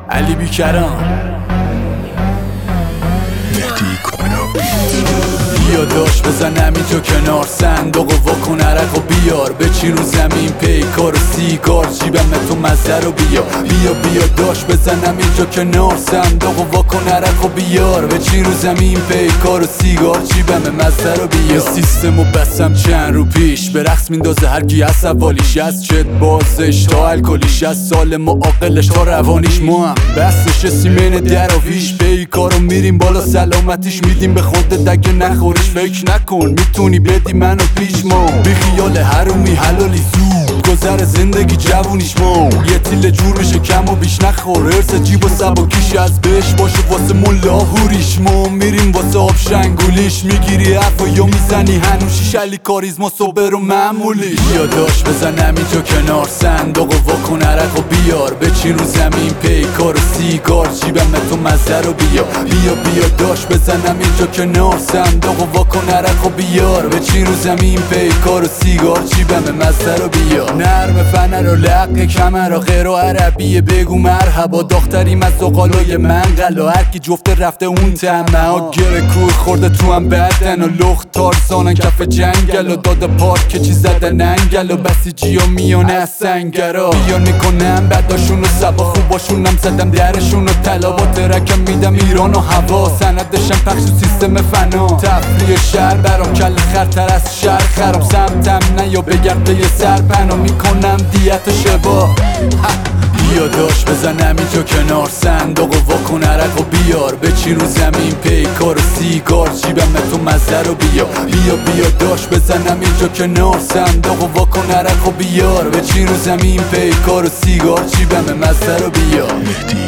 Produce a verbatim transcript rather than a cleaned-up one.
علی بیکران بیا داشت بزنم اینجا کنار صندوق و واکن عرق و بیار بچین رو زمین پیکار و سیگار جیبم تو مزه رو بیا بیا بیا داشت بزنم اینجا کنار صندوق و واکن عرق و بیار بچین رو زمین پیکار و سیگار جیبم مزه رو بیا سیستم و بسم چند رو پیش به رقص میندازه هرکی از سوالیش از چت بازش تا الکلیش از سالم و عاقلش تا روانیش ما هم بستش سیمین دراویش پیکارو میریم بالا سلامتیش میدیم به خودت اگه نخوریش فکر نکن میتونی بدی منو پیش ما بی خیال حرومی حلالی زود گذر زندگی جوونیش ما یه تیله جور میشه کم و بیش نخور ارس جیب و سباکیش از بهش باشه واسه مون لاهوریش ما میریم واسه آب شنگولیش میگیری عفو یا میزنی هنوشیش علی کاریزما صبر و معمولیش یا داشت بزنم اینجا کنار صندوق و واکن عرق و بیار بچین رو زمین پیکار و سیگار جیبم تو مزه رو بیا بیا بیا داشت بزنم اینجا کنار صندوق و واکن عرق و بیار بچین رو زمین پیکار و سیگار جیبم مزه رو بیا نرم فنر و لق کمر و غیر و عربیه بگو مرحبا دختریم از زغالای منقل و هرکی جفته رفته اون تمه ها گره کوه خورده تو هم بدن و لخت تارزانن کف جنگل و داده پارک چی زدن انگل و بسیجی و میانه از سنگرا بیان میکنم بداشون و سبا خوباشونم زدم درشون و طلا با ترکم میدم ایران و هوا سندشم پخش و سیستم فنا تفریح شهر برام کل خرتر از شهر خراب سمتم نه یا بگرد به یه سر پناه میکنم دیت شبا بیا داشت بزنم اینجا کنار صندوق و واکن عرق و بیار بچین رو زمین پیکار و سیگار جیبم تو مزه رو بیا بیا بیا داشت بزنم اینجا کنار صندوق و واکن عرق و بیار بچین رو زمین پیکار و سیگار جیبم مزه رو بیا